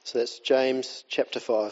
So that's James chapter 5.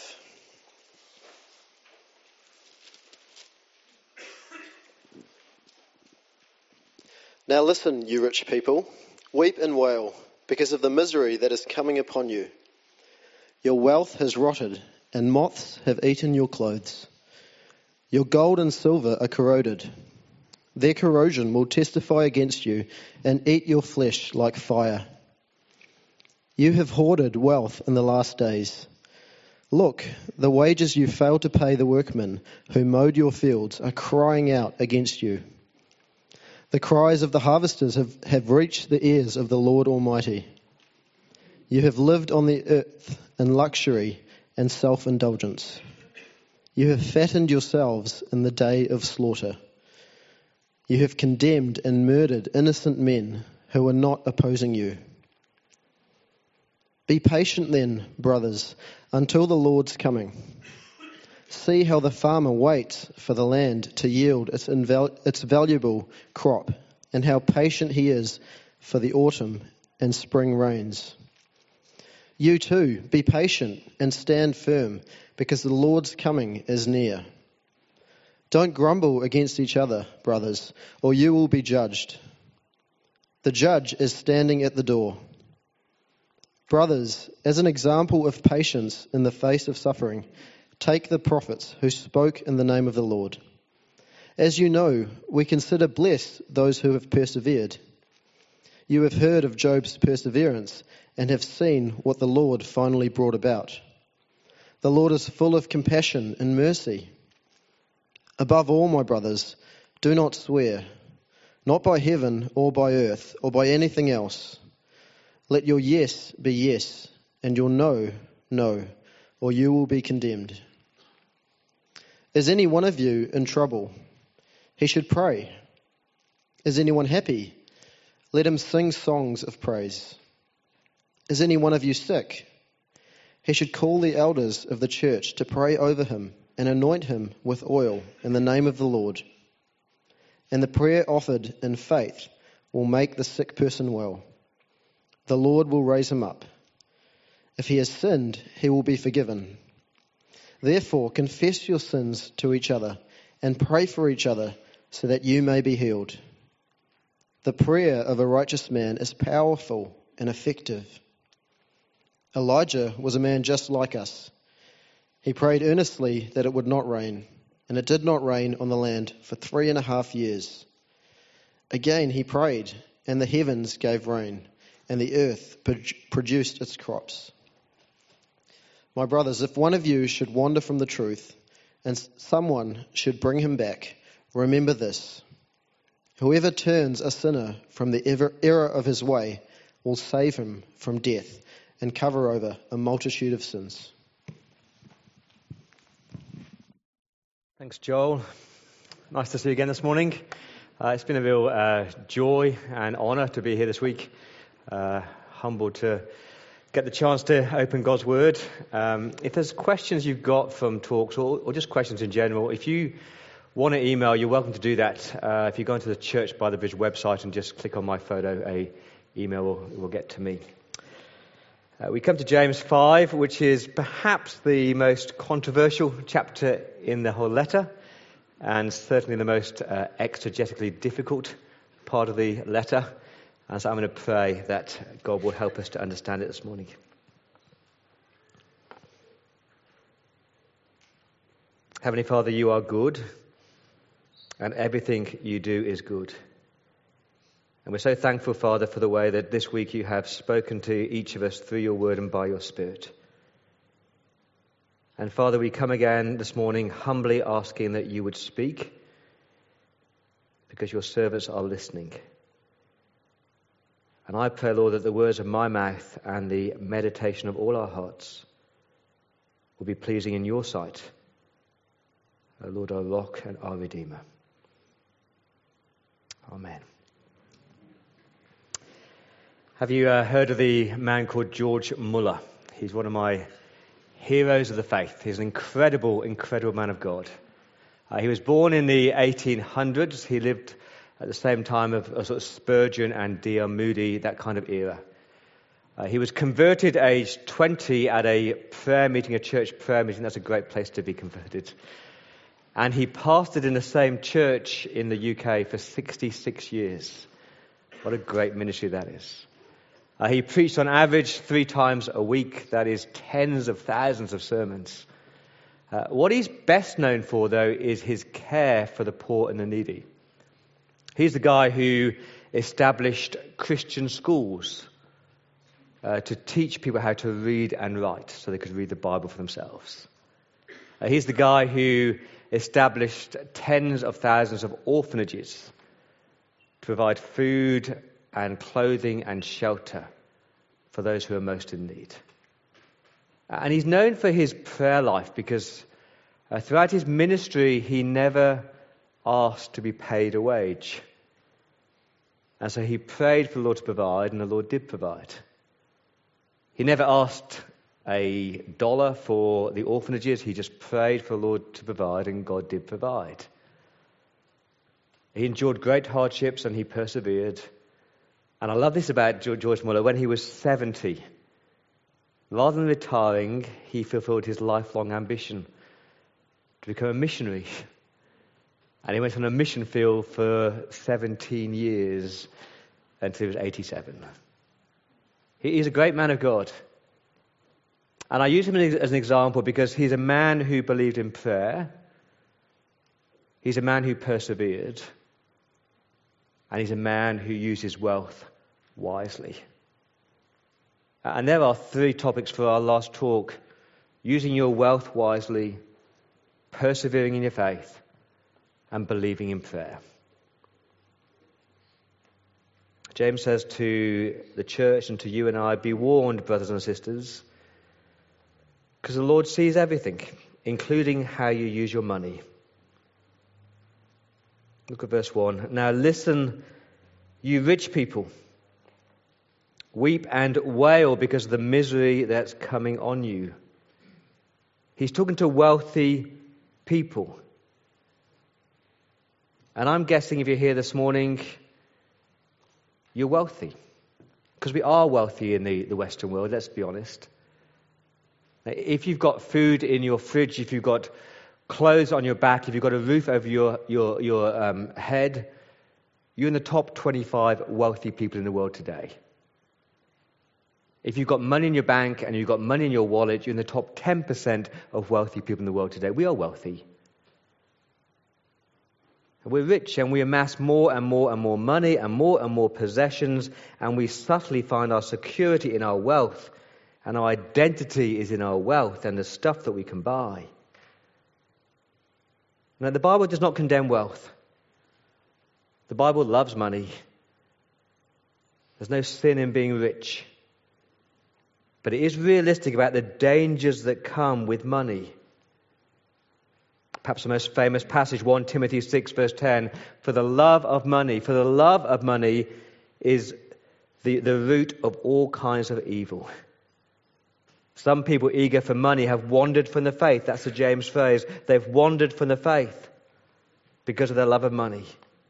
Now listen, you rich people, weep and wail because of the misery that is coming upon you. Your wealth has rotted, and moths have eaten your clothes. Your gold and silver are corroded. Their corrosion will testify against you and eat your flesh like fire. You have hoarded wealth in the last days. Look, the wages you failed to pay the workmen who mowed your fields are crying out against you. The cries of the harvesters have reached the ears of the Lord Almighty. You have lived on the earth in luxury and self-indulgence. You have fattened yourselves in the day of slaughter. You have condemned and murdered innocent men who are not opposing you. Be patient then, brothers, until the Lord's coming. See how the farmer waits for the land to yield its valuable crop, and how patient he is for the autumn and spring rains. You too, be patient and stand firm, because the Lord's coming is near. Don't grumble against each other, brothers, or you will be judged. The judge is standing at the door. Brothers, as an example of patience in the face of suffering, take the prophets who spoke in the name of the Lord. As you know, we consider blessed those who have persevered. You have heard of Job's perseverance and have seen what the Lord finally brought about. The Lord is full of compassion and mercy. Above all, my brothers, do not swear, not by heaven or by earth or by anything else. Let your yes be yes and your no, no, or you will be condemned. Is any one of you in trouble? He should pray. Is anyone happy? Let him sing songs of praise. Is any one of you sick? He should call the elders of the church to pray over him and anoint him with oil in the name of the Lord. And the prayer offered in faith will make the sick person well. The Lord will raise him up. If he has sinned, he will be forgiven. Therefore, confess your sins to each other and pray for each other so that you may be healed. The prayer of a righteous man is powerful and effective. Elijah was a man just like us. He prayed earnestly that it would not rain, and it did not rain on the land for 3.5 years. Again he prayed, and the heavens gave rain, and the earth produced its crops. My brothers, if one of you should wander from the truth, and someone should bring him back, remember this. Whoever turns a sinner from the error of his way will save him from death and cover over a multitude of sins. Thanks, Joel. Nice to see you again this morning. It's been a real joy and honour to be here this week. Humbled to get the chance to open God's Word. If there's questions you've got from talks or just questions in general, if you want to email, you're welcome to do that. If you go into the Church by the Bridge website and just click on my photo, an email will get to me. We come to James 5, which is perhaps the most controversial chapter in the whole letter, and certainly the most exegetically difficult part of the letter. And so I'm going to pray that God will help us to understand it this morning. Heavenly Father, you are good, and everything you do is good. And we're so thankful, Father, for the way that this week you have spoken to each of us through your word and by your Spirit. And Father, we come again this morning humbly asking that you would speak, because your servants are listening. And I pray, Lord, that the words of my mouth and the meditation of all our hearts will be pleasing in your sight, O Lord, our rock and our Redeemer. Amen. Have you heard of the man called George Muller? He's one of my heroes of the faith. He's an incredible, incredible man of God. He was born in the 1800s. He lived at the same time of sort of Spurgeon and D.L. Moody, that kind of era. He was converted aged 20 at a prayer meeting, a church prayer meeting. That's a great place to be converted. And he pastored in the same church in the UK for 66 years. What a great ministry that is. He preached on average 3 times a week. That is tens of thousands of sermons. What he's best known for, though, is his care for the poor and the needy. He's the guy who established Christian schools to teach people how to read and write so they could read the Bible for themselves. He's the guy who established tens of thousands of orphanages to provide food and clothing and shelter for those who are most in need. And he's known for his prayer life because throughout his ministry he never asked to be paid a wage. And so he prayed for the Lord to provide, and the Lord did provide. He never asked $1 for the orphanages. He just prayed for the Lord to provide, and God did provide. He endured great hardships and he persevered. And I love this about George Muller. When he was 70, rather than retiring, he fulfilled his lifelong ambition to become a missionary. And he went on a mission field for 17 years until he was 87. He's a great man of God. And I use him as an example because he's a man who believed in prayer. He's a man who persevered. And he's a man who used his wealth wisely. And there are 3 topics for our last talk: using your wealth wisely, persevering in your faith, and believing in prayer. James says to the church and to you and I, be warned, brothers and sisters, because the Lord sees everything, including how you use your money. Look at verse 1. Now listen, you rich people. Weep and wail because of the misery that's coming on you. He's talking to wealthy people. And I'm guessing if you're here this morning, you're wealthy. Because we are wealthy in the Western world, let's be honest. If you've got food in your fridge, if you've got clothes on your back, if you've got a roof over your head, you're in the top 25 wealthy people in the world today. If you've got money in your bank and you've got money in your wallet, you're in the top 10% of wealthy people in the world today. We are wealthy. We're rich and we amass more and more and more money and more possessions, and we subtly find our security in our wealth, and our identity is in our wealth and the stuff that we can buy. Now, the Bible does not condemn wealth. The Bible loves money. There's no sin in being rich. But it is realistic about the dangers that come with money. Perhaps the most famous passage, 1 Timothy 6, verse 10, for the love of money is the root of all kinds of evil. Some people eager for money have wandered from the faith. That's the James phrase. They've wandered from the faith because of their love of money.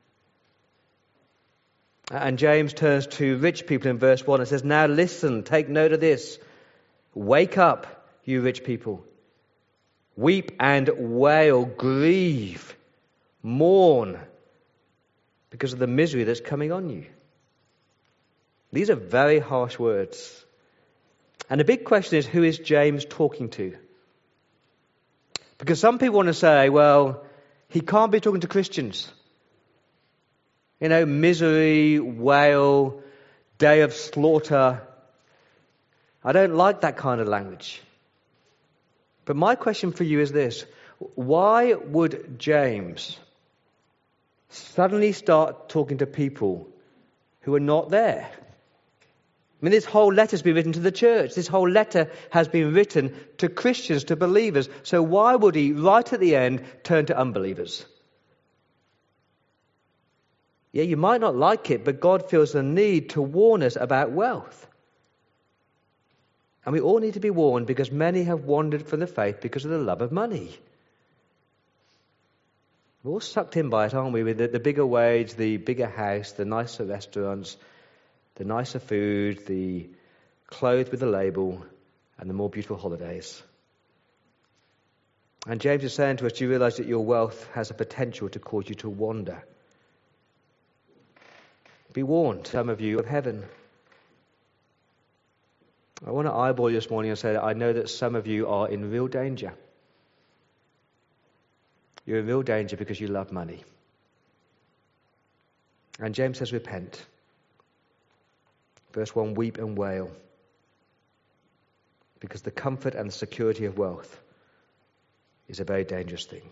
And James turns to rich people in verse 1 and says, now listen, take note of this. Wake up, you rich people. Weep and wail, grieve, mourn because of the misery that's coming on you. These are very harsh words. And the big question is, who is James talking to? Because some people want to say, well, he can't be talking to Christians. You know, misery, wail, day of slaughter. I don't like that kind of language. But my question for you is this. Why would James suddenly start talking to people who are not there? I mean, this whole letter has been written to the church. This whole letter has been written to Christians, to believers. So why would he, right at the end, turn to unbelievers? Yeah, you might not like it, but God feels the need to warn us about wealth. And we all need to be warned because many have wandered from the faith because of the love of money. We're all sucked in by it, aren't we? With the bigger wage, the bigger house, the nicer restaurants, the nicer food, the clothed with the label and the more beautiful holidays. And James is saying to us, do you realize that your wealth has a potential to cause you to wander? Be warned, some of you, of heaven. I want to eyeball you this morning and say that I know that some of you are in real danger. You're in real danger because you love money. And James says, repent. Verse 1, weep and wail. Because the comfort and the security of wealth is a very dangerous thing.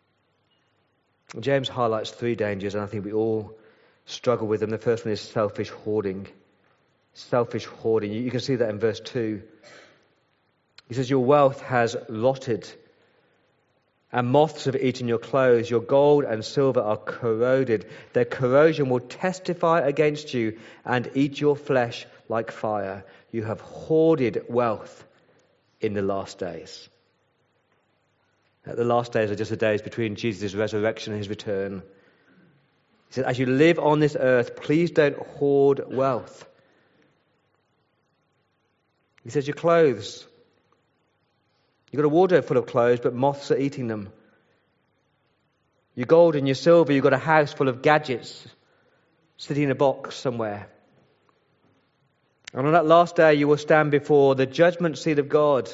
James highlights 3 dangers, and I think we all struggle with them. The first one is selfish hoarding. Selfish hoarding. You can see that in verse 2. He says, your wealth has rotted, and moths have eaten your clothes. Your gold and silver are corroded. Their corrosion will testify against you and eat your flesh like fire. You have hoarded wealth in the last days. The last days are just the days between Jesus' resurrection and his return. He said, as you live on this earth, please don't hoard wealth. He says, your clothes. You've got a wardrobe full of clothes, but moths are eating them. Your gold and your silver, you've got a house full of gadgets sitting in a box somewhere. And on that last day, you will stand before the judgment seat of God.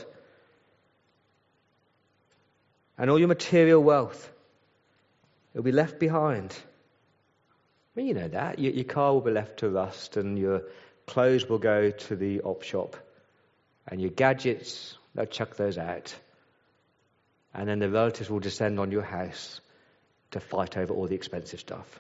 And all your material wealth will be left behind. I mean, you know that. Your car will be left to rust, and your clothes will go to the op shop. And your gadgets, they'll chuck those out. And then the relatives will descend on your house to fight over all the expensive stuff.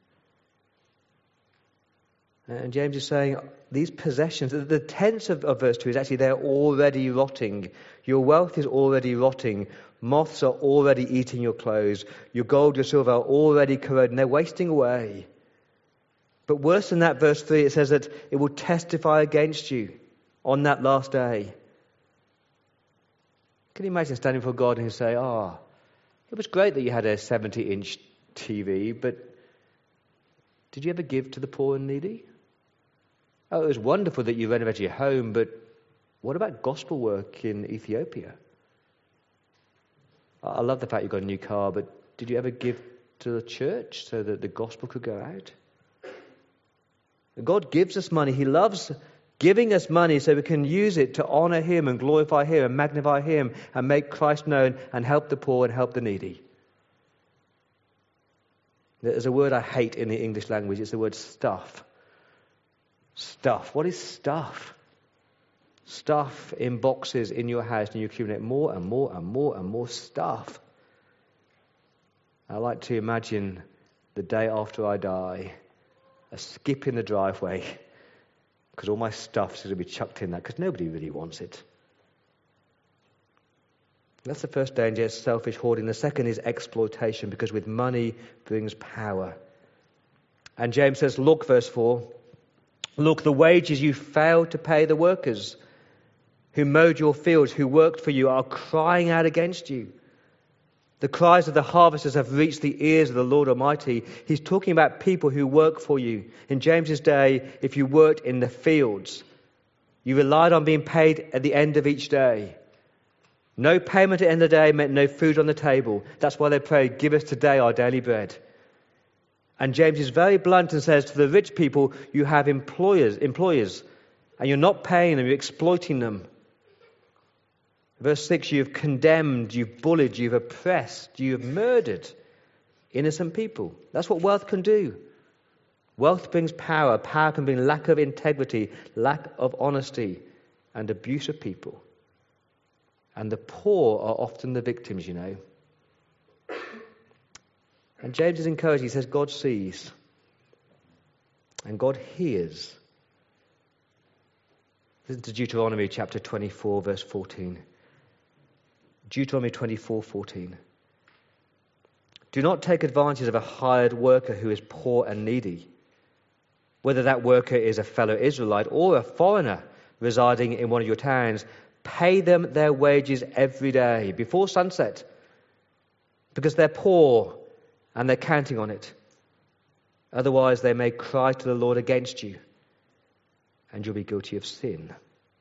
And James is saying, these possessions, the tense of verse 2 is actually they're already rotting. Your wealth is already rotting. Moths are already eating your clothes. Your gold, your silver are already corroded, and they're wasting away. But worse than that, verse 3, it says that it will testify against you on that last day. Can you imagine standing before God and say, it was great that you had a 70-inch TV, but did you ever give to the poor and needy? Oh, it was wonderful that you renovated your home, but what about gospel work in Ethiopia? I love the fact you got a new car, but did you ever give to the church so that the gospel could go out? God gives us money. He loves giving us money so we can use it to honor Him and glorify Him and magnify Him and make Christ known and help the poor and help the needy. There's a word I hate in the English language. It's the word stuff. Stuff. What is stuff? Stuff in boxes in your house, and you accumulate more and more and more and more stuff. I like to imagine the day after I die, a skip in the driveway, because all my stuff is going to be chucked in that, because nobody really wants it. That's the first danger, selfish hoarding. The second is exploitation, because with money brings power. And James says, look, verse 4, look, the wages you failed to pay the workers who mowed your fields, who worked for you, are crying out against you. The cries of the harvesters have reached the ears of the Lord Almighty. He's talking about people who work for you. In James's day, if you worked in the fields, you relied on being paid at the end of each day. No payment at the end of the day meant no food on the table. That's why they prayed, give us today our daily bread. And James is very blunt and says to the rich people, you have employers, and you're not paying them, you're exploiting them. Verse 6, you've condemned, you've bullied, you've oppressed, you've murdered innocent people. That's what wealth can do. Wealth brings power. Power can bring lack of integrity, lack of honesty, and abuse of people. And the poor are often the victims, you know. And James is encouraged. He says, God sees. And God hears. Listen to Deuteronomy chapter 24, verse 14. Deuteronomy 24:14. Do not take advantage of a hired worker who is poor and needy, whether that worker is a fellow Israelite or a foreigner residing in one of your towns. Pay them their wages every day before sunset, because they're poor and they're counting on it. Otherwise they may cry to the Lord against you, and you'll be guilty of sin.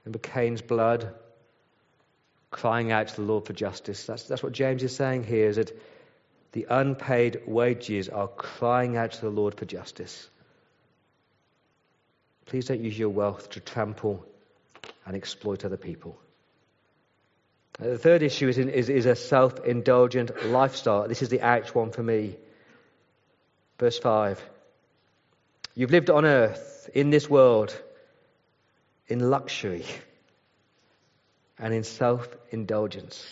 Remember Cain's blood? Crying out to the Lord for justice. That's what James is saying here, is that the unpaid wages are crying out to the Lord for justice. Please don't use your wealth to trample and exploit other people. The third issue is a self-indulgent lifestyle. This is the ouch one for me. Verse 5. You've lived on earth, in this world, in luxury and in self-indulgence.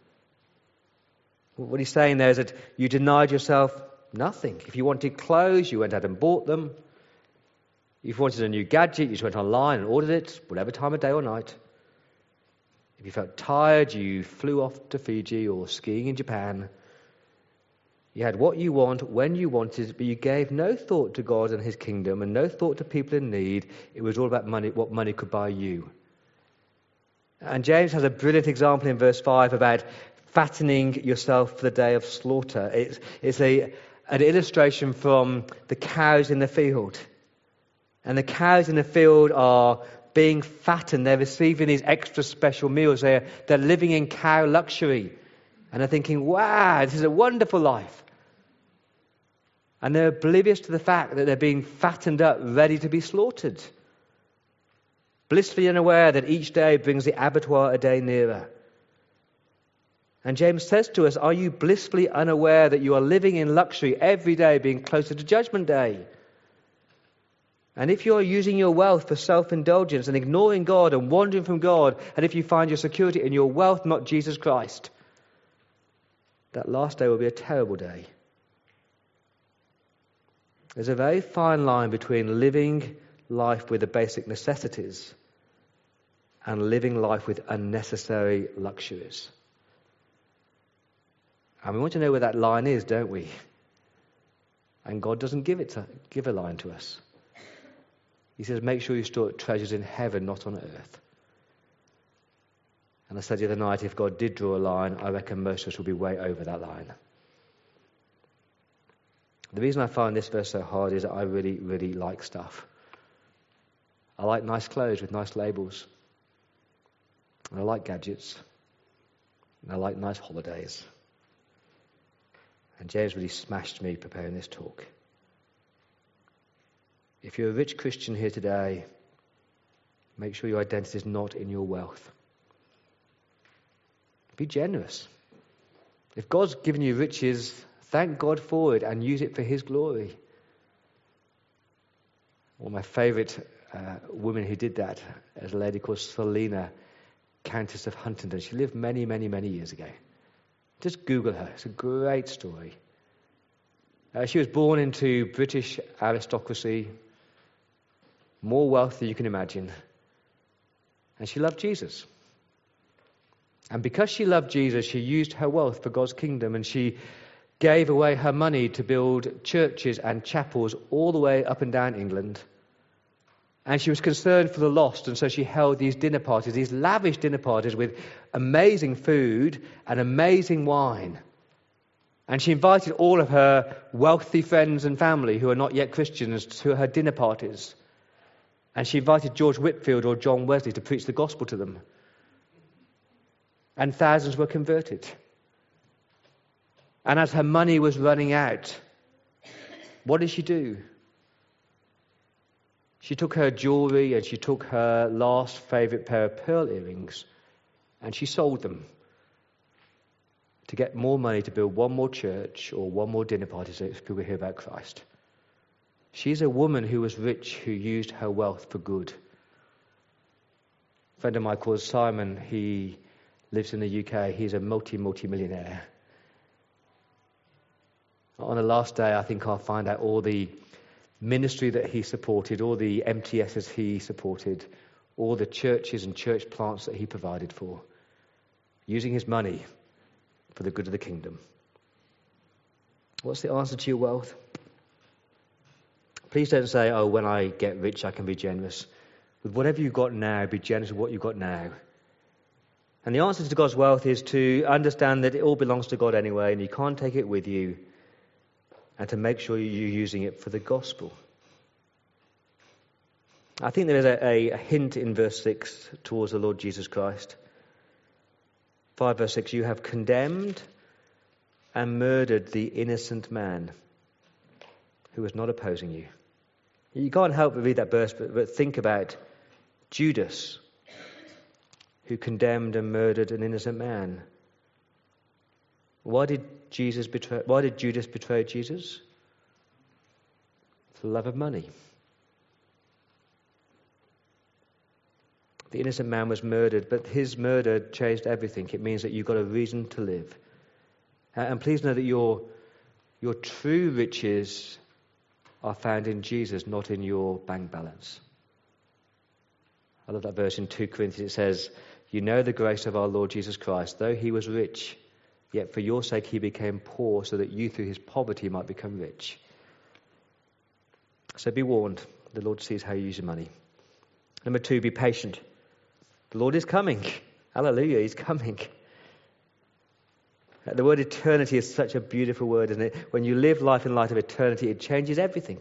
What he's saying there is that you denied yourself nothing. If you wanted clothes, you went out and bought them. If you wanted a new gadget, you just went online and ordered it, whatever time of day or night. If you felt tired, you flew off to Fiji or skiing in Japan. You had what you want, when you wanted, but you gave no thought to God and his kingdom and no thought to people in need. It was all about money, what money could buy you. And James has a brilliant example in verse 5 about fattening yourself for the day of slaughter. It's an illustration from the cows in the field. And the cows in the field are being fattened. They're receiving these extra special meals. They're living in cow luxury. And they're thinking, wow, this is a wonderful life. And they're oblivious to the fact that they're being fattened up, ready to be slaughtered. Blissfully unaware that each day brings the abattoir a day nearer. And James says to us, are you blissfully unaware that you are living in luxury every day, being closer to Judgment Day? And if you're using your wealth for self-indulgence and ignoring God and wandering from God, and if you find your security in your wealth, not Jesus Christ, that last day will be a terrible day. There's a very fine line between living life with the basic necessities and living life with unnecessary luxuries. And we want to know where that line is, don't we? And God doesn't give a line to us. He says, make sure you store treasures in heaven, not on earth. And I said the other night, if God did draw a line, I reckon most of us will be way over that line. The reason I find this verse so hard is that I really, really like stuff. I like nice clothes with nice labels. And I like gadgets. And I like nice holidays. And James really smashed me preparing this talk. If you're a rich Christian here today, make sure your identity is not in your wealth. Be generous. If God's given you riches, thank God for it and use it for his glory. One of my favourite women who did that is a lady called Selina, Countess of Huntingdon. She lived many, many, many years ago. Just Google her. It's a great story. She was born into British aristocracy, more wealth than you can imagine. And she loved Jesus. And because she loved Jesus, she used her wealth for God's kingdom, and she gave away her money to build churches and chapels all the way up and down England. And she was concerned for the lost, and so she held these dinner parties, these lavish dinner parties with amazing food and amazing wine. And she invited all of her wealthy friends and family who are not yet Christians to her dinner parties. And she invited George Whitefield or John Wesley to preach the gospel to them. And thousands were converted. And as her money was running out, what did she do? She took her jewelry and she took her last favourite pair of pearl earrings and she sold them to get more money to build one more church or one more dinner party so people hear about Christ. She's a woman who was rich, who used her wealth for good. A friend of mine called Simon, he lives in the UK. He's a multi-millionaire. On the last day, I think I'll find out all the ministry that he supported, all the MTSs he supported, all the churches and church plants that he provided for, using his money for the good of the kingdom. What's the answer to your wealth? Please don't say, oh, when I get rich, I can be generous. With whatever you've got now, be generous with what you've got now. And the answer to God's wealth is to understand that it all belongs to God anyway, and you can't take it with you, and to make sure you're using it for the gospel. I think there is a hint in verse 6 towards the Lord Jesus Christ. 5 verse 6, you have condemned and murdered the innocent man who was not opposing you. You can't help but read that verse, but think about Judas, who condemned and murdered an innocent man. Why did Judas betray Jesus? For the love of money. The innocent man was murdered, but his murder changed everything. It means that you've got a reason to live. And please know that your true riches are found in Jesus, not in your bank balance. I love that verse in 2 Corinthians. It says, you know the grace of our Lord Jesus Christ. Though he was rich, yet for your sake he became poor, so that you through his poverty might become rich. So be warned. The Lord sees how you use your money. Number 2, be patient. The Lord is coming. Hallelujah, he's coming. The word eternity is such a beautiful word, isn't it? When you live life in light of eternity, it changes everything.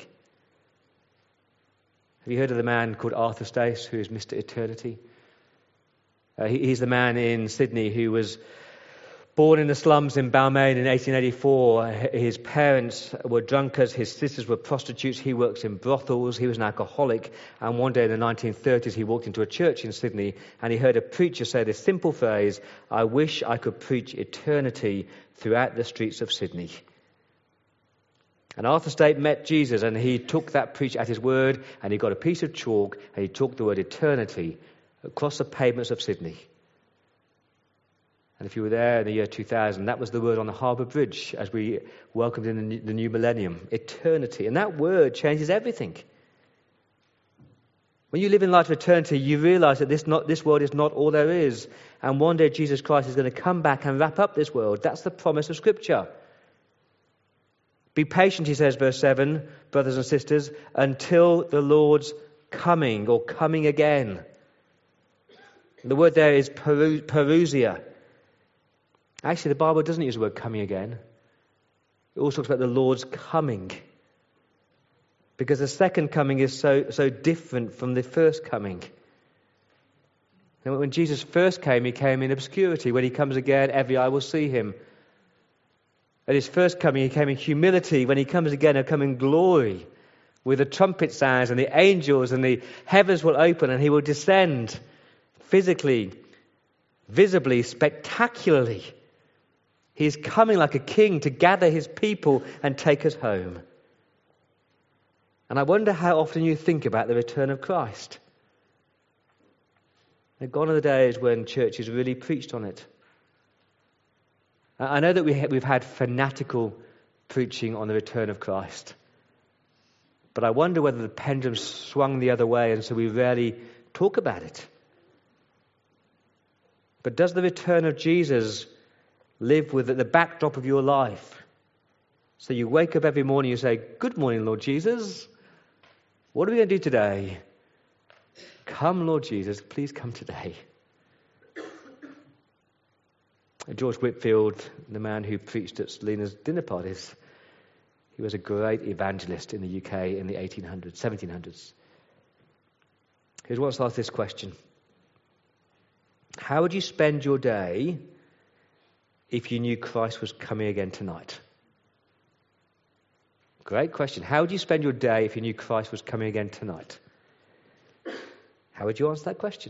Have you heard of the man called Arthur Stace, who is Mr. Eternity? He's the man in Sydney who was born in the slums in Balmain in 1884. His parents were drunkards, his sisters were prostitutes, he works in brothels, he was an alcoholic, and one day in the 1930s he walked into a church in Sydney and he heard a preacher say this simple phrase, I wish I could preach eternity throughout the streets of Sydney. And Arthur Stace met Jesus and he took that preach at his word and he got a piece of chalk and he took the word eternity across the pavements of Sydney. And if you were there in the year 2000, that was the word on the Harbour Bridge as we welcomed in the new millennium, eternity. And that word changes everything. When you live in light of eternity, you realise that this world is not all there is. And one day Jesus Christ is going to come back and wrap up this world. That's the promise of Scripture. Be patient, he says, verse 7, brothers and sisters, until the Lord's coming or coming again. The word there is parousia. Actually, the Bible doesn't use the word coming again. It also talks about the Lord's coming. Because the second coming is so different from the first coming. And when Jesus first came, he came in obscurity. When he comes again, every eye will see him. At his first coming, he came in humility. When he comes again, he'll come in glory. With the trumpet sounds and the angels and the heavens will open and he will descend physically, visibly, spectacularly. He's coming like a king to gather his people and take us home. And I wonder how often you think about the return of Christ. Now, gone are the days when churches really preached on it. I know that we've had fanatical preaching on the return of Christ. But I wonder whether the pendulum swung the other way and so we rarely talk about it. But does the return of Jesus live with the backdrop of your life? So you wake up every morning, you say, good morning, Lord Jesus. What are we going to do today? Come, Lord Jesus, please come today. George Whitfield, the man who preached at Selena's dinner parties, he was a great evangelist in the UK in the 1700s. He was once asked this question. How would you spend your day if you knew Christ was coming again tonight? Great question. How would you spend your day if you knew Christ was coming again tonight? How would you answer that question?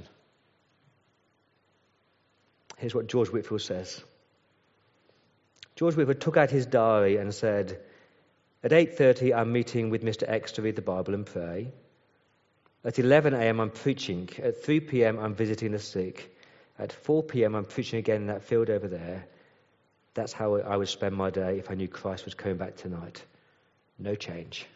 Here's what George Whitfield says. George Whitfield took out his diary and said, at 8:30 I'm meeting with Mr. X to read the Bible and pray. At 11 a.m. I'm preaching. At 3 p.m. I'm visiting the sick. At 4 p.m. I'm preaching again in that field over there. That's how I would spend my day if I knew Christ was coming back tonight. No change.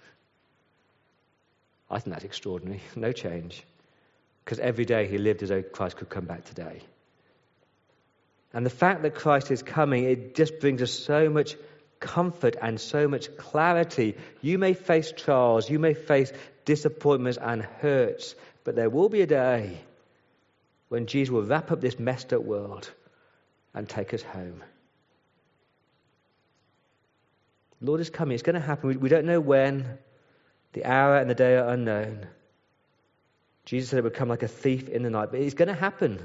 I think that's extraordinary. No change. Because every day he lived as though Christ could come back today. And the fact that Christ is coming, it just brings us so much comfort and so much clarity. You may face trials, you may face disappointments and hurts, but there will be a day when Jesus will wrap up this messed up world and take us home. The Lord is coming. It's going to happen. We don't know when. The hour and the day are unknown. Jesus said it would come like a thief in the night, but it's going to happen.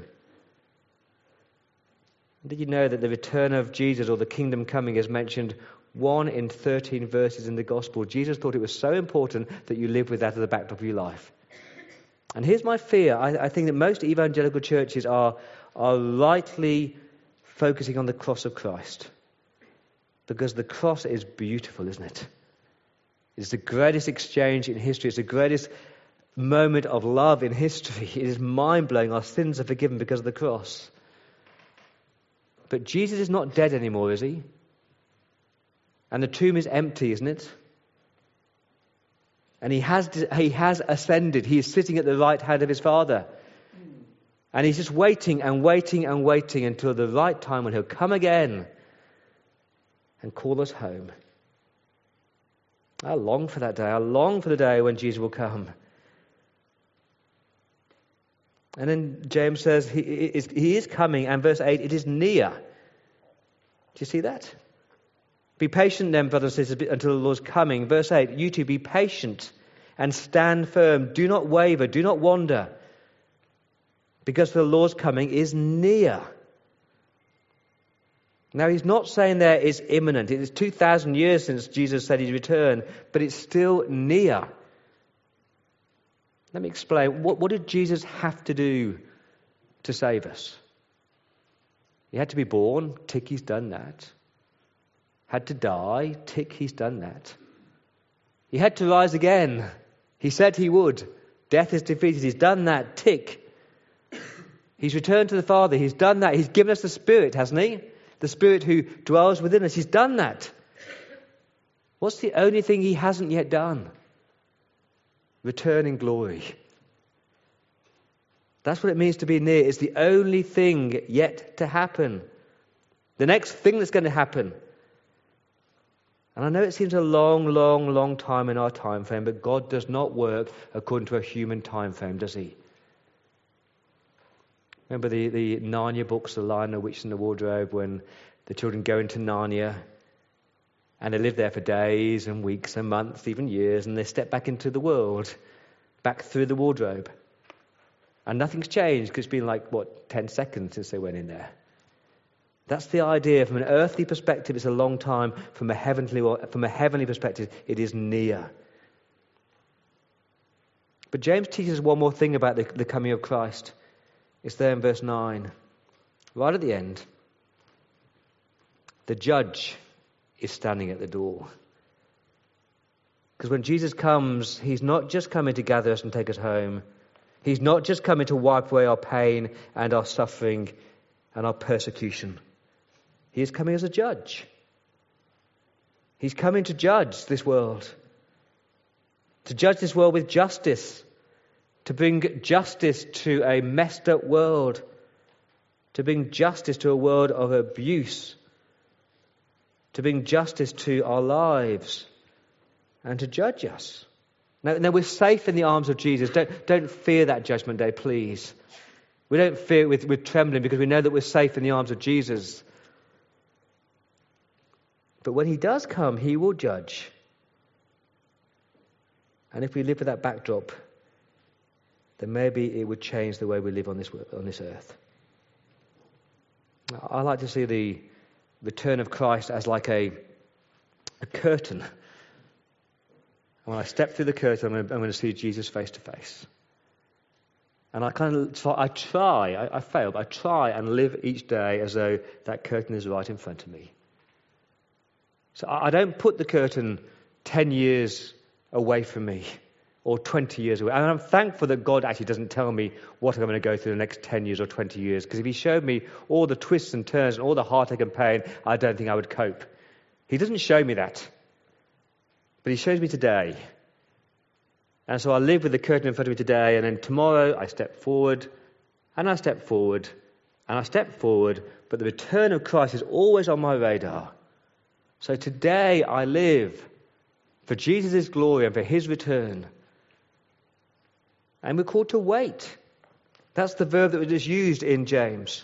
Did you know that the return of Jesus, or the kingdom coming, is mentioned 1 in 13 verses in the gospel? Jesus thought it was so important that you live with that at the backdrop of your life. And here's my fear. I think that most evangelical churches are rightly focusing on the cross of Christ. Because the cross is beautiful, isn't it? It's the greatest exchange in history. It's the greatest moment of love in history. It is mind-blowing. Our sins are forgiven because of the cross. But Jesus is not dead anymore, is he? And the tomb is empty, isn't it? And he has ascended. He is sitting at the right hand of his Father. And he's just waiting and waiting and waiting until the right time when he'll come again and call us home. I long for that day. I long for the day when Jesus will come. And then James says he is coming, and verse 8, it is near. Do you see that? Be patient then, brothers and sisters, until the Lord's coming. Verse 8, you two be patient and stand firm. Do not waver, do not wander, because the Lord's coming is near. Now, he's not saying there it's imminent. It is 2,000 years since Jesus said he'd return, but it's still near. Let me explain. What did Jesus have to do to save us? He had to be born. Tick, he's done that. Had to die. Tick, he's done that. He had to rise again. He said he would. Death is defeated. He's done that. Tick. He's returned to the Father. He's done that. He's given us the Spirit, hasn't he? The Spirit who dwells within us. He's done that. What's the only thing he hasn't yet done? Return in glory. That's what it means to be near. It's the only thing yet to happen. The next thing that's going to happen. And I know it seems a long, long, long time in our time frame, but God does not work according to a human time frame, does he? Remember the Narnia books, The Lion, the Witch and the Wardrobe, when the children go into Narnia and they live there for days and weeks and months, even years, and they step back into the world, back through the wardrobe. And nothing's changed because it's been 10 seconds since they went in there. That's the idea. From an earthly perspective, it's a long time. From a heavenly perspective, it is near. But James teaches us one more thing about the coming of Christ. It's there in verse 9. Right at the end. The judge is standing at the door. Because when Jesus comes, he's not just coming to gather us and take us home. He's not just coming to wipe away our pain and our suffering and our persecution. He is coming as a judge. He's coming to judge this world. To judge this world with justice. To bring justice to a messed up world. To bring justice to a world of abuse. To bring justice to our lives. And to judge us. Now we're safe in the arms of Jesus. Don't fear that judgment day, please. We don't fear it with trembling because we know that we're safe in the arms of Jesus. But when he does come, he will judge. And if we live with that backdrop, then maybe it would change the way we live on this earth. I like to see the return of Christ as like a curtain. And when I step through the curtain, I'm going to see Jesus face to face. And I fail, but I try and live each day as though that curtain is right in front of me. So I don't put the curtain 10 years away from me or 20 years away. And I'm thankful that God actually doesn't tell me what I'm going to go through the next 10 years or 20 years. Because if he showed me all the twists and turns and all the heartache and pain, I don't think I would cope. He doesn't show me that. But he shows me today. And so I live with the curtain in front of me today. And then tomorrow I step forward. And I step forward. And I step forward. But the return of Christ is always on my radar. So today I live for Jesus' glory and for his return. And we're called to wait. That's the verb that was used in James.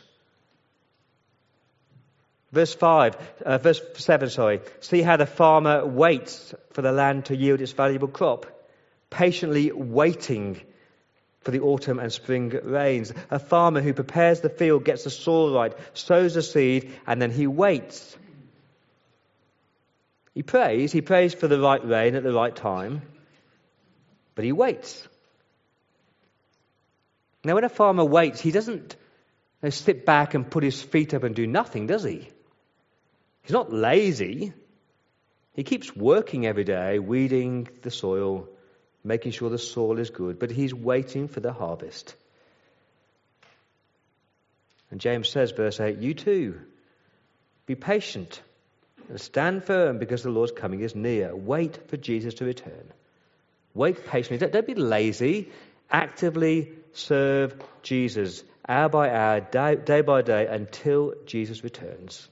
Verse 7. See how the farmer waits for the land to yield its valuable crop, patiently waiting for the autumn and spring rains. A farmer who prepares the field, gets the soil right, sows the seed, and then he waits. He prays for the right rain at the right time, but he waits. Now, when a farmer waits, he doesn't sit back and put his feet up and do nothing, does he? He's not lazy. He keeps working every day, weeding the soil, making sure the soil is good, but he's waiting for the harvest. And James says, verse 8, you too, be patient and stand firm because the Lord's coming is near. Wait for Jesus to return. Wait patiently. Don't be lazy. Actively serve Jesus hour by hour, day by day, until Jesus returns.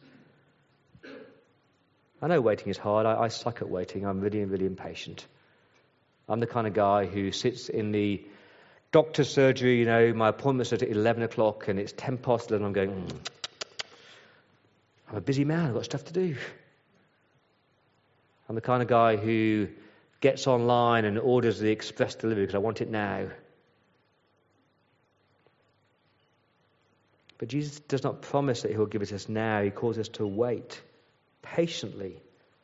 I know waiting is hard. I suck at waiting. I'm really, really impatient. I'm the kind of guy who sits in the doctor's surgery, my appointment's at 11 o'clock and it's 10 past 11. I'm going, I'm a busy man. I've got stuff to do. I'm the kind of guy who gets online and orders the express delivery because I want it now. But Jesus does not promise that he'll give it to us now. He calls us to wait patiently.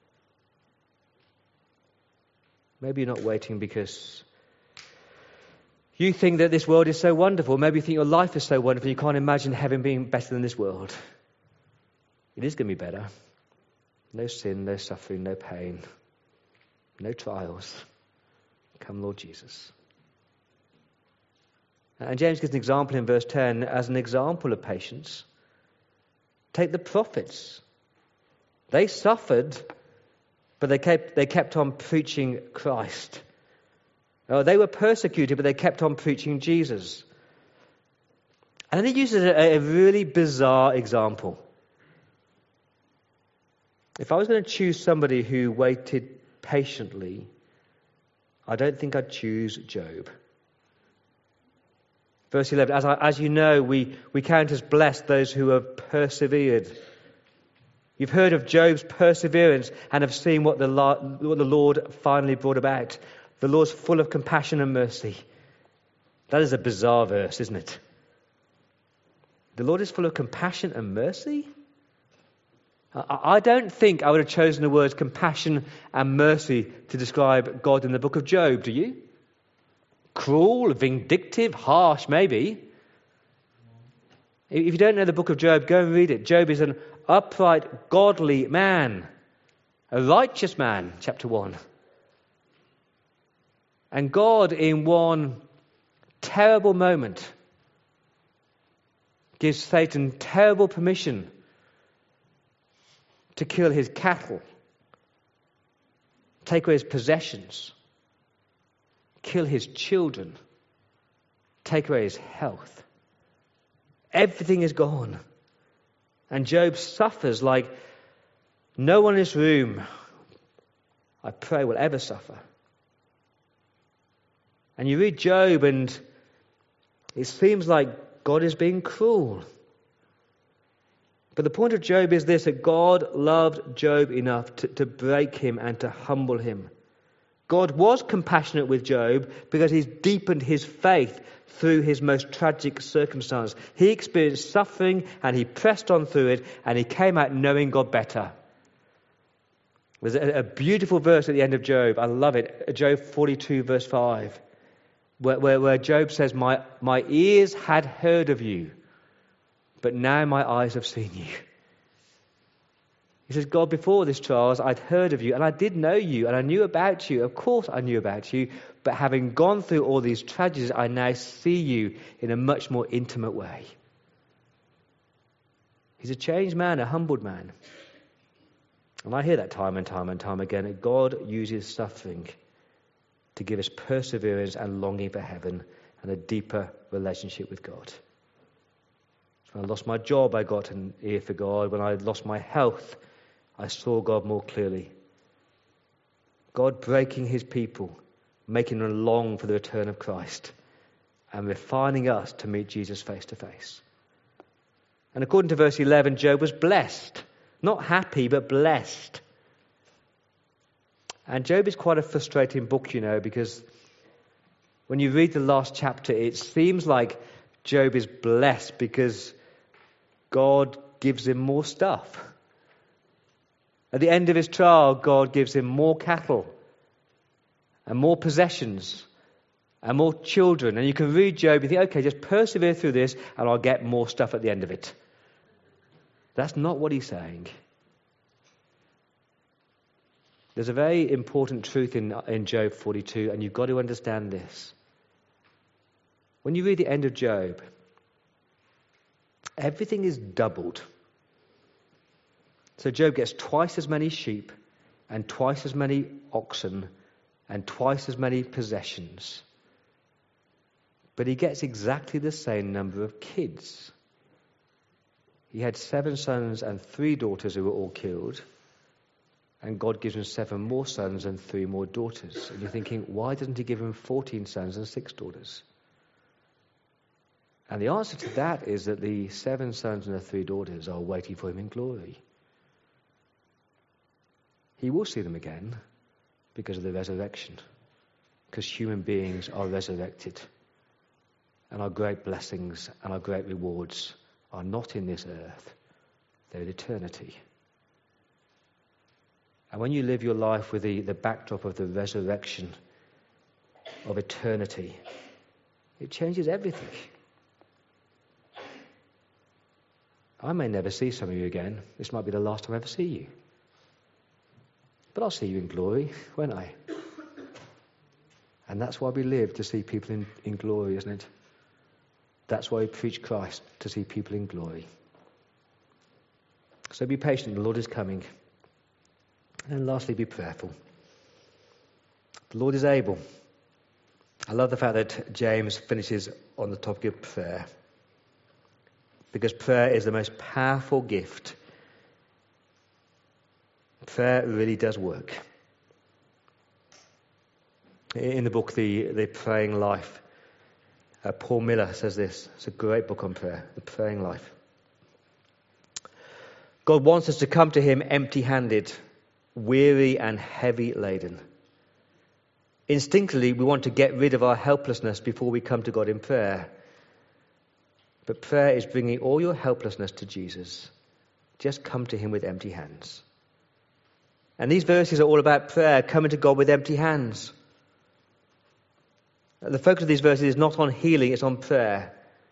Maybe you're not waiting because you think that this world is so wonderful. Maybe you think your life is so wonderful you can't imagine heaven being better than this world. It is going to be better. No sin, no suffering, no pain, no trials. Come, Lord Jesus. And James gives an example in verse 10 as an example of patience. Take the prophets. They suffered, but they kept on preaching Christ. They were persecuted, but they kept on preaching Jesus. And then he uses a really bizarre example. If I was going to choose somebody who waited patiently, I don't think I'd choose Job. Verse 11, as you know, we count as blessed those who have persevered. You've heard of Job's perseverance and have seen what the Lord finally brought about. The Lord's full of compassion and mercy. That is a bizarre verse, isn't it? The Lord is full of compassion and mercy? I don't think I would have chosen the words compassion and mercy to describe God in the book of Job, do you? Cruel, vindictive, harsh, maybe. If you don't know the book of Job, go and read it. Job is an upright, godly man. A righteous man, chapter 1. And God, in one terrible moment, gives Satan terrible permission to kill his cattle, take away his possessions, kill his children, take away his health. Everything is gone. And Job suffers like no one in this room, I pray, will ever suffer. And you read Job and it seems like God is being cruel. But the point of Job is this, that God loved Job enough to break him and to humble him. God was compassionate with Job because he's deepened his faith through his most tragic circumstance. He experienced suffering and he pressed on through it and he came out knowing God better. There's a beautiful verse at the end of Job. I love it. Job 42 verse 5 where Job says, My ears had heard of you, but now my eyes have seen you. He says, God, before this trials, I'd heard of you, and I did know you, and I knew about you. Of course I knew about you, but having gone through all these tragedies, I now see you in a much more intimate way. He's a changed man, a humbled man. And I hear that time and time and time again, that God uses suffering to give us perseverance and longing for heaven and a deeper relationship with God. When I lost my job, I got an ear for God. When I lost my health, I saw God more clearly. God breaking his people, making them long for the return of Christ, and refining us to meet Jesus face to face. And according to verse 11, Job was blessed. Not happy, but blessed. And Job is quite a frustrating book, because When you read the last chapter, it seems like Job is blessed because God gives him more stuff. At the end of his trial, God gives him more cattle and more possessions and more children. And you can read Job and think, okay, just persevere through this and I'll get more stuff at the end of it. That's not what he's saying. There's a very important truth in Job 42, and you've got to understand this. When you read the end of Job, everything is doubled. So Job gets twice as many sheep and twice as many oxen and twice as many possessions. But he gets exactly the same number of kids. He had 7 sons and 3 daughters who were all killed. And God gives him 7 more sons and 3 more daughters. And you're thinking, why doesn't he give him 14 sons and 6 daughters? And the answer to that is that the 7 sons and the 3 daughters are waiting for him in glory. He will see them again because of the resurrection. Because human beings are resurrected. And our great blessings and our great rewards are not in this earth. They're in eternity. And when you live your life with the backdrop of the resurrection of eternity, it changes everything. I may never see some of you again. This might be the last time I ever see you. But I'll see you in glory, won't I? And that's why we live, to see people in glory, isn't it? That's why we preach Christ, to see people in glory. So be patient, the Lord is coming. And lastly, be prayerful. The Lord is able. I love the fact that James finishes on the topic of prayer. Because prayer is the most powerful gift. Prayer really does work. In the book, The Praying Life, Paul Miller says this. It's a great book on prayer, The Praying Life. God wants us to come to him empty-handed, weary and heavy laden. Instinctively, we want to get rid of our helplessness before we come to God in prayer. But prayer is bringing all your helplessness to Jesus. Just come to him with empty hands. And these verses are all about prayer, coming to God with empty hands. The focus of these verses is not on healing, it's on prayer.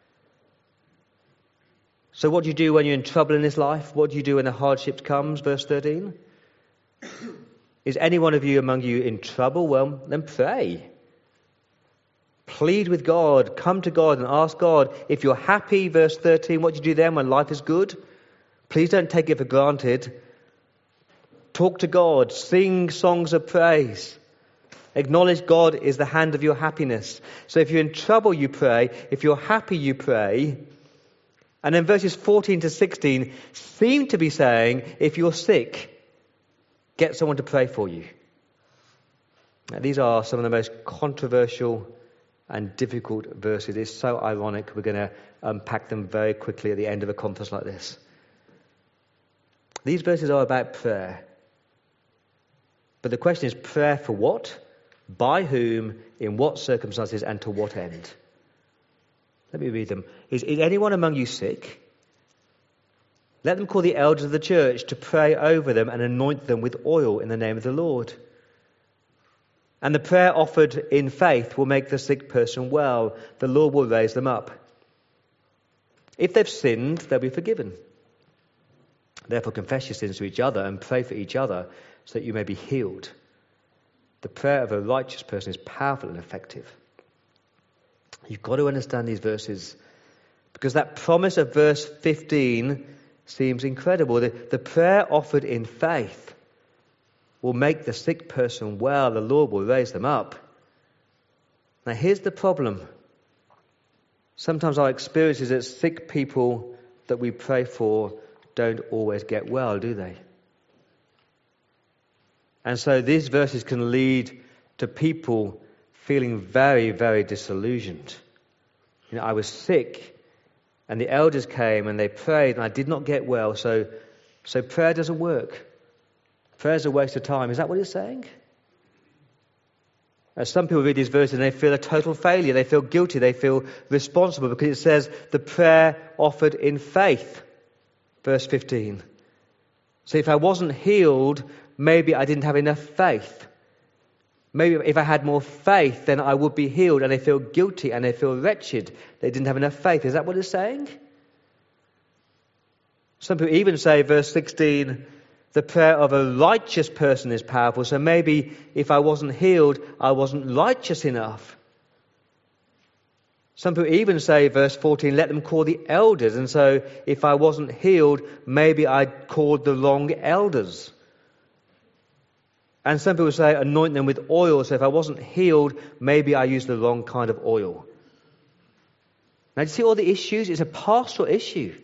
So what do you do when you're in trouble in this life? What do you do when the hardship comes? Verse 13. Is any one of you among you in trouble? Well, then pray. Plead with God. Come to God and ask God. If you're happy, verse 13, what do you do then when life is good? Please don't take it for granted. Talk to God. Sing songs of praise. Acknowledge God is the hand of your happiness. So if you're in trouble, you pray. If you're happy, you pray. And then verses 14 to 16 seem to be saying, if you're sick, get someone to pray for you. Now, these are some of the most controversial and difficult verses. It's so ironic. We're going to unpack them very quickly at the end of a conference like this. These verses are about prayer. But the question is, prayer for what? By whom? In what circumstances? And to what end? Let me read them. Is anyone among you sick? Let them call the elders of the church to pray over them and anoint them with oil in the name of the Lord. And the prayer offered in faith will make the sick person well. The Lord will raise them up. If they've sinned, they'll be forgiven. Therefore confess your sins to each other and pray for each other so that you may be healed. The prayer of a righteous person is powerful and effective. You've got to understand these verses because that promise of verse 15 seems incredible. The prayer offered in faith will make the sick person well. The Lord will raise them up. Now here's the problem. Sometimes our experience is that sick people that we pray for don't always get well, do they? And so these verses can lead to people feeling very, very disillusioned. You know, I was sick and the elders came and they prayed and I did not get well, so prayer doesn't work. Prayer is a waste of time. Is that what it's saying? Some people read these verses and they feel a total failure. They feel guilty. They feel responsible because it says the prayer offered in faith. Verse 15. So if I wasn't healed, maybe I didn't have enough faith. Maybe if I had more faith, then I would be healed. And they feel guilty and they feel wretched. They didn't have enough faith. Is that what it's saying? Some people even say, verse 16, the prayer of a righteous person is powerful. So maybe if I wasn't healed, I wasn't righteous enough. Some people even say, verse 14, let them call the elders. And so if I wasn't healed, maybe I called the wrong elders. And some people say, anoint them with oil. So if I wasn't healed, maybe I used the wrong kind of oil. Now, do you see all the issues? It's a pastoral issue.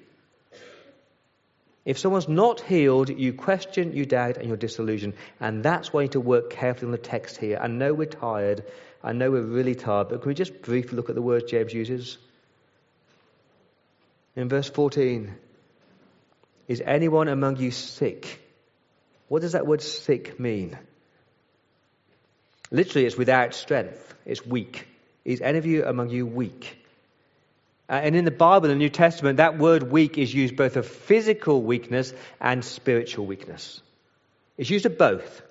If someone's not healed, you question, you doubt, and you're disillusioned. And that's why you need to work carefully on the text here. I know we're tired. I know we're really tired. But can we just briefly look at the words James uses? In verse 14, is anyone among you sick? What does that word sick mean? Literally, it's without strength. It's weak. Is any of you among you weak? And in the Bible, in the New Testament, that word weak is used both of physical weakness and spiritual weakness. It's used of both.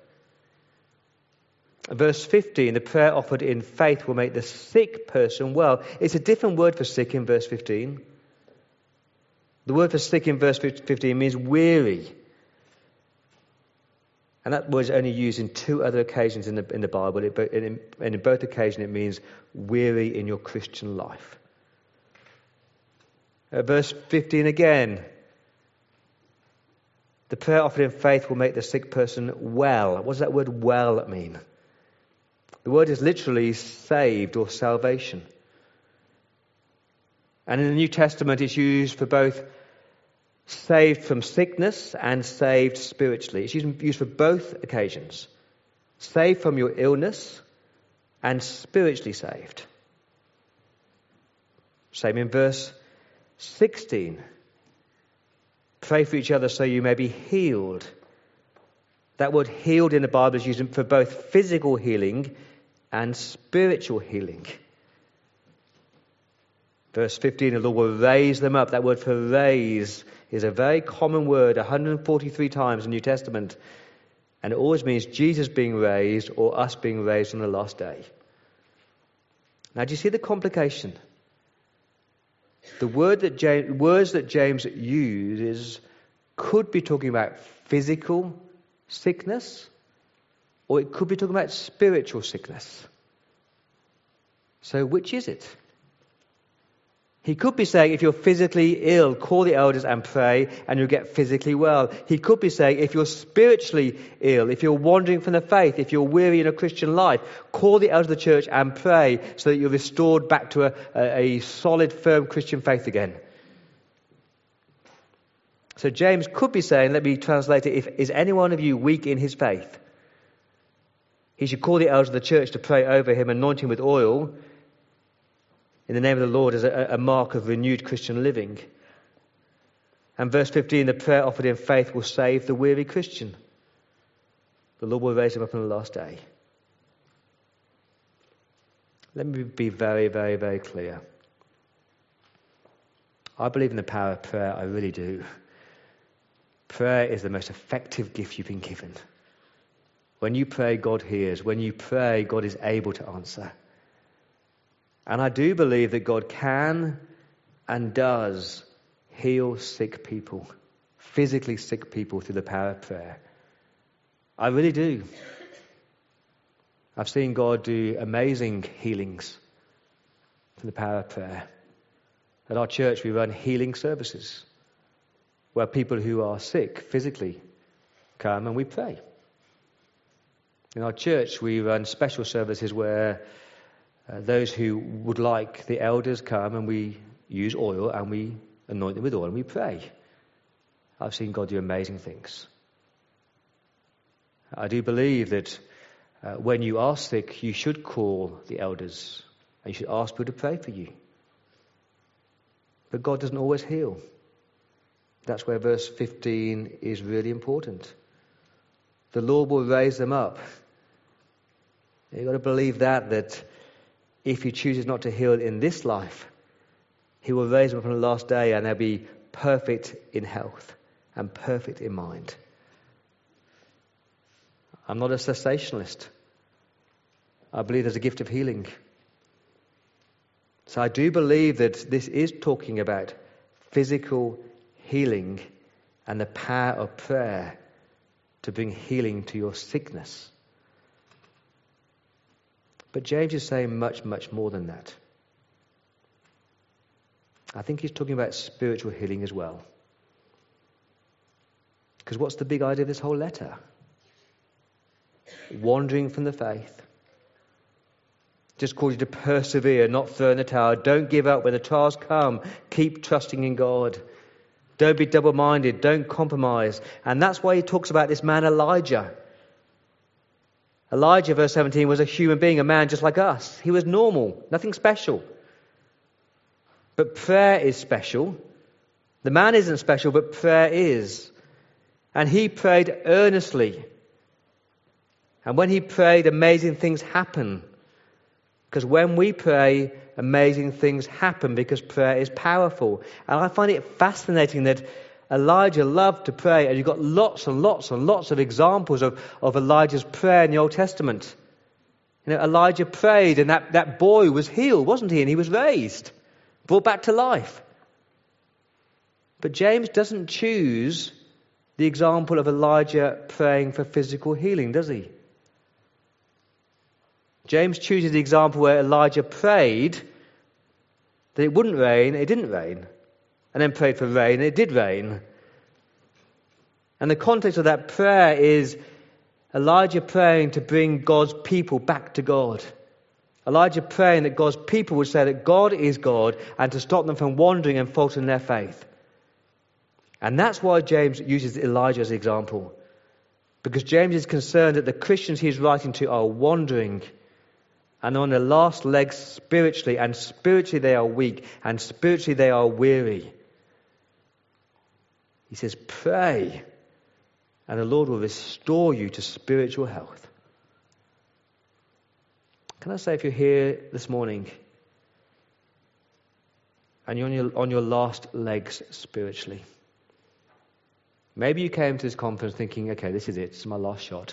Verse 15, the prayer offered in faith will make the sick person well. It's a different word for sick in verse 15. The word for sick in verse 15 means weary. And that word is only used in two other occasions in the Bible. And in both occasions it means weary in your Christian life. Verse 15 again. The prayer offered in faith will make the sick person well. What does that word well mean? The word is literally saved or salvation. And in the New Testament it's used for both saved from sickness and saved spiritually. It's used for both occasions. Saved from your illness and spiritually saved. Same in verse 16. Pray for each other so you may be healed. That word healed in the Bible is used for both physical healing and spiritual healing. Verse 15, the Lord will raise them up. That word for raise is a very common word, 143 times in the New Testament. And it always means Jesus being raised or us being raised on the last day. Now, do you see the complication? The words that James uses could be talking about physical sickness, or it could be talking about spiritual sickness. So which is it? He could be saying, if you're physically ill, call the elders and pray, and you'll get physically well. He could be saying, if you're spiritually ill, if you're wandering from the faith, if you're weary in a Christian life, call the elders of the church and pray so that you're restored back to a solid, firm Christian faith again. So James could be saying, let me translate it, is any one of you weak in his faith? He should call the elders of the church to pray over him, anoint him with oil, in the name of the Lord as a mark of renewed Christian living. And verse 15, the prayer offered in faith will save the weary Christian. The Lord will raise him up on the last day. Let me be very, very, very clear. I believe in the power of prayer. I really do. Prayer is the most effective gift you've been given. When you pray, God hears. When you pray, God is able to answer. And I do believe that God can and does heal sick people, physically sick people through the power of prayer. I really do. I've seen God do amazing healings through the power of prayer. At our church, we run healing services where people who are sick physically come and we pray. In our church, we run special services where those who would like the elders come and we use oil and we anoint them with oil and we pray. I've seen God do amazing things. I do believe that when you are sick, you should call the elders and you should ask people to pray for you. But God doesn't always heal. That's where verse 15 is really important. The Lord will raise them up. You've got to believe that if he chooses not to heal in this life, he will raise them up on the last day and they'll be perfect in health and perfect in mind. I'm not a cessationalist. I believe there's a gift of healing. So I do believe that this is talking about physical healing and the power of prayer to bring healing to your sickness. But James is saying much, much more than that. I think he's talking about spiritual healing as well. Because what's the big idea of this whole letter? Wandering from the faith. Just calls you to persevere, not throw in the towel. Don't give up when the trials come. Keep trusting in God. Don't be double-minded. Don't compromise. And that's why he talks about this man Elijah. Elijah, verse 17, was a human being, a man just like us. He was normal, nothing special. But prayer is special. The man isn't special, but prayer is. And he prayed earnestly. And when he prayed, amazing things happen. Because when we pray, amazing things happen because prayer is powerful. And I find it fascinating that Elijah loved to pray, and you've got lots and lots and lots of examples of Elijah's prayer in the Old Testament. You know, Elijah prayed, and that boy was healed, wasn't he? And he was raised, brought back to life. But James doesn't choose the example of Elijah praying for physical healing, does he? James chooses the example where Elijah prayed that it wouldn't rain, it didn't rain. And then prayed for rain, and it did rain. And the context of that prayer is Elijah praying to bring God's people back to God. Elijah praying that God's people would say that God is God and to stop them from wandering and faltering their faith. And that's why James uses Elijah as an example. Because James is concerned that the Christians he's writing to are wandering and on their last legs spiritually, and spiritually they are weak, and spiritually they are weary. He says, pray, and the Lord will restore you to spiritual health. Can I say, if you're here this morning, and you're on your last legs spiritually, maybe you came to this conference thinking, okay, this is it, this is my last shot.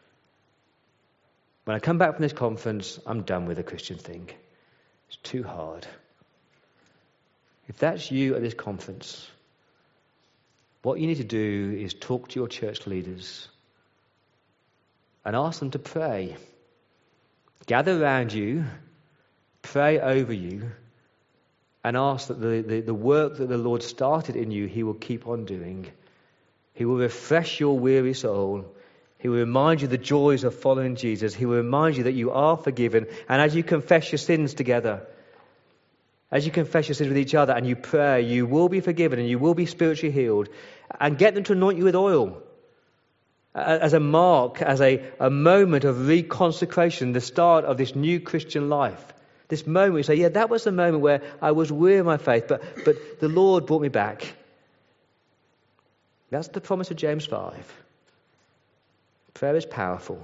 When I come back from this conference, I'm done with the Christian thing. It's too hard. If that's you at this conference, what you need to do is talk to your church leaders and ask them to pray. Gather around you, pray over you, and ask that the work that the Lord started in you, He will keep on doing. He will refresh your weary soul. He will remind you of the joys of following Jesus. He will remind you that you are forgiven. And as you confess your sins together, as you confess your sins with each other and you pray, you will be forgiven and you will be spiritually healed. And get them to anoint you with oil as a mark, as a moment of reconsecration, the start of this new Christian life. This moment you say, yeah, that was the moment where I was weary of my faith, but the Lord brought me back. That's the promise of James 5. Prayer is powerful.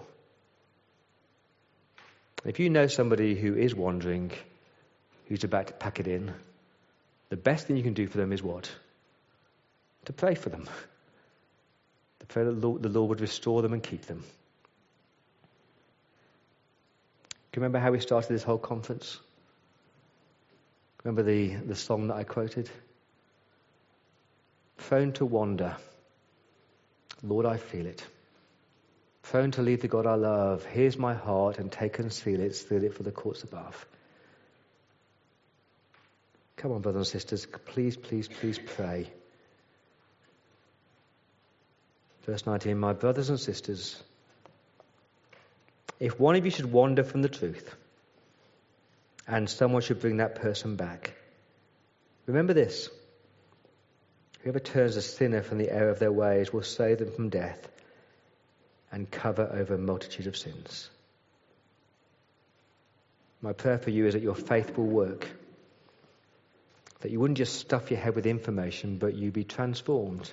If you know somebody who is wandering, who's about to pack it in, the best thing you can do for them is what? To pray for them. To pray that the Lord would restore them and keep them. Do you remember how we started this whole conference? Remember the song that I quoted? Prone to wander. Lord, I feel it. Prone to leave the God I love. Here's my heart, and take and seal it for the courts above. Come on, brothers and sisters, please, please, please pray. Verse 19, my brothers and sisters, if one of you should wander from the truth, and someone should bring that person back, remember this: whoever turns a sinner from the error of their ways will save them from death and cover over a multitude of sins. My prayer for you is that your faith will work, that you wouldn't just stuff your head with information, but you'd be transformed.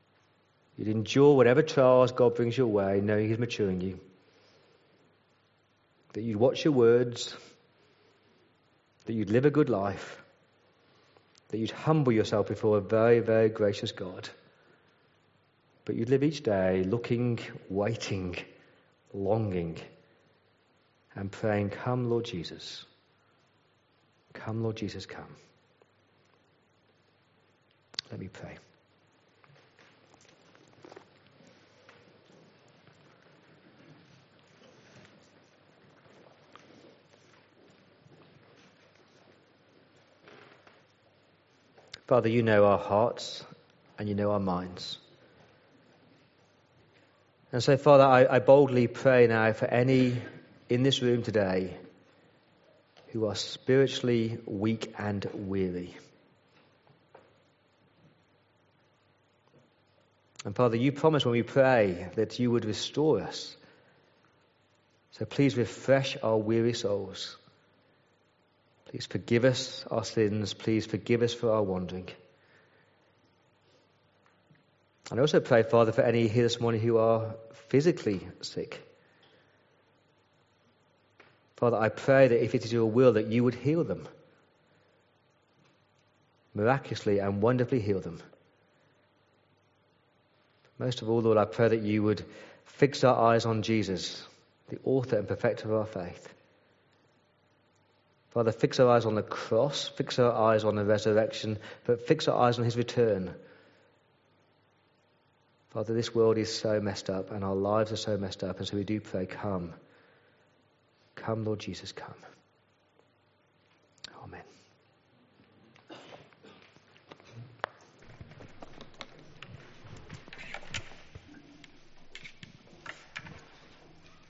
You'd endure whatever trials God brings your way, knowing He's maturing you. that you'd watch your words, that you'd live a good life, that you'd humble yourself before a very, very gracious God. But you'd live each day looking, waiting, longing, and praying, "Come, Lord Jesus. Come, Lord Jesus, come." Let me pray. Father, you know our hearts and you know our minds. And so, Father, I boldly pray now for any in this room today who are spiritually weak and weary. And Father, you promised when we pray that you would restore us. So please refresh our weary souls. Please forgive us our sins. Please forgive us for our wandering. And I also pray, Father, for any here this morning who are physically sick. Father, I pray that if it is your will, that you would heal them. Miraculously and wonderfully heal them. Most of all, Lord, I pray that you would fix our eyes on Jesus, the author and perfecter of our faith. Father, fix our eyes on the cross, fix our eyes on the resurrection, but fix our eyes on his return. Father, this world is so messed up and our lives are so messed up, and so we do pray, come. Come, Lord Jesus, come.